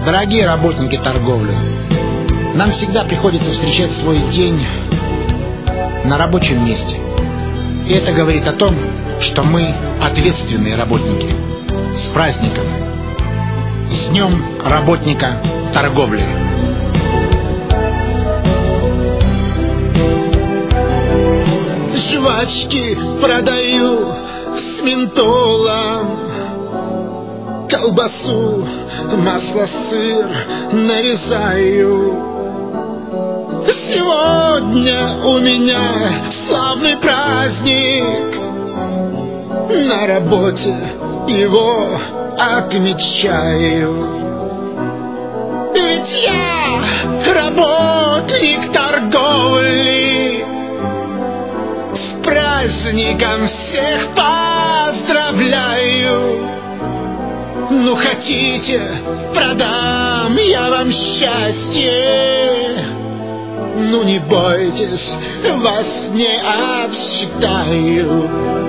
Дорогие работники торговли, нам всегда приходится встречать свой день на рабочем месте. И это говорит о том, что мы ответственные работники. С праздником! С Днем работника торговли! Жвачки продаю с ментолом, колбасу, масло, сыр нарезаю. Сегодня у меня славный праздник, на работе его отмечаю. Ведь я работник торговли, с праздником всех поздравляю. Ну хотите, продам я вам счастье, ну не бойтесь, вас не обсчитаю.